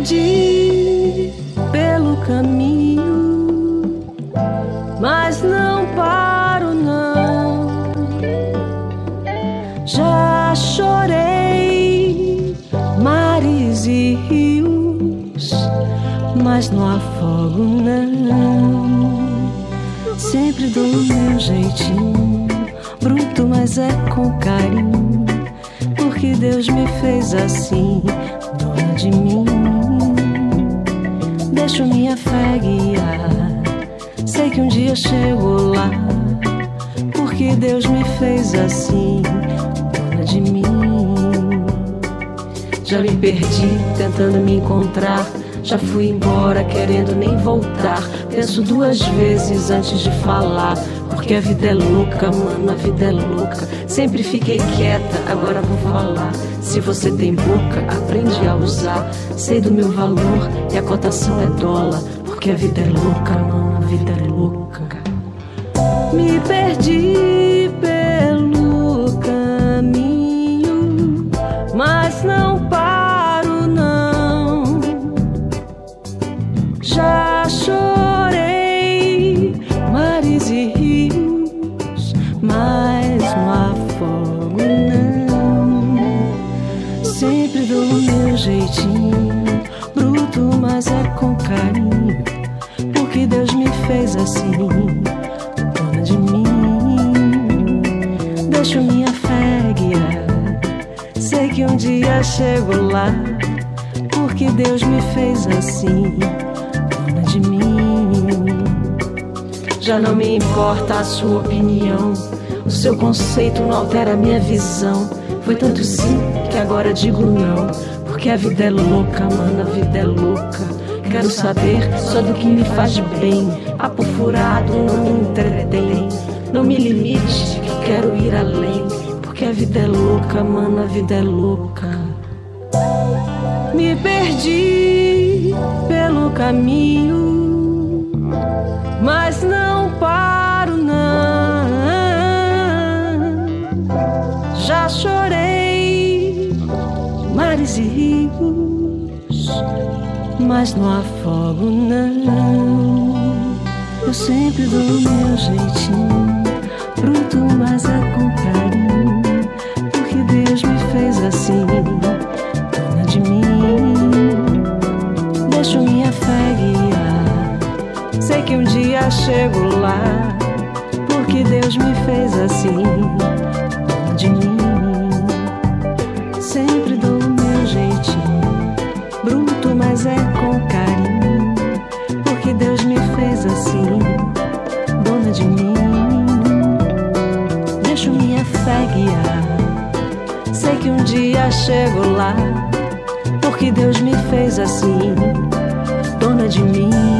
perdi pelo caminho, mas não paro não. Já chorei mares e rios, mas não afogo não. Sempre dou o meu jeitinho, bruto, mas é com carinho, porque Deus me fez assim, dona de mim. Deixo minha fé guiar, sei que um dia chego lá, porque Deus me fez assim, dona de mim. Já me perdi tentando me encontrar, já fui embora querendo nem voltar. Penso duas vezes antes de falar, porque a vida é louca, mano, a vida é louca. Sempre fiquei quieta, agora vou falar. Se você tem boca, aprende a usar. Sei do meu valor e a cotação é dólar, porque a vida é louca, mano, a vida é louca. Me perdi pelo caminho, mas não paro não. Já chorei mares e rios, mas não afogo não. Sempre dou o meu jeitinho, bruto, mas é com carinho, porque Deus me fez assim, dona de mim. Deixo minha fé guiar, sei que um dia chego lá, porque Deus me fez assim, dona de mim. Já não me importa a sua opinião, o seu conceito não altera a minha visão. Foi tanto sim que agora digo não, porque a vida é louca, mano, a vida é louca. Quero saber só do que me faz bem, papo furado não me entretém. Não me limite, que eu quero ir além, porque a vida é louca, mano, a vida é louca. Me perdi pelo caminho, mas não paro não. Já chorei mares e rios, mas não afogo não. Eu sempre dou o meu jeitinho, bruto, mas é com carinho, porque Deus me fez assim, dona de mim. Deixo minha fé guiar, sei que um dia chego lá, porque Deus me fez assim, dona de mim. Sempre dou o meu jeitinho, bruto, mas é com carinho, porque Deus me fez assim, dona de mim. Deixo minha fé guiar, sei que um dia chego lá, porque Deus me fez assim, dona de mim.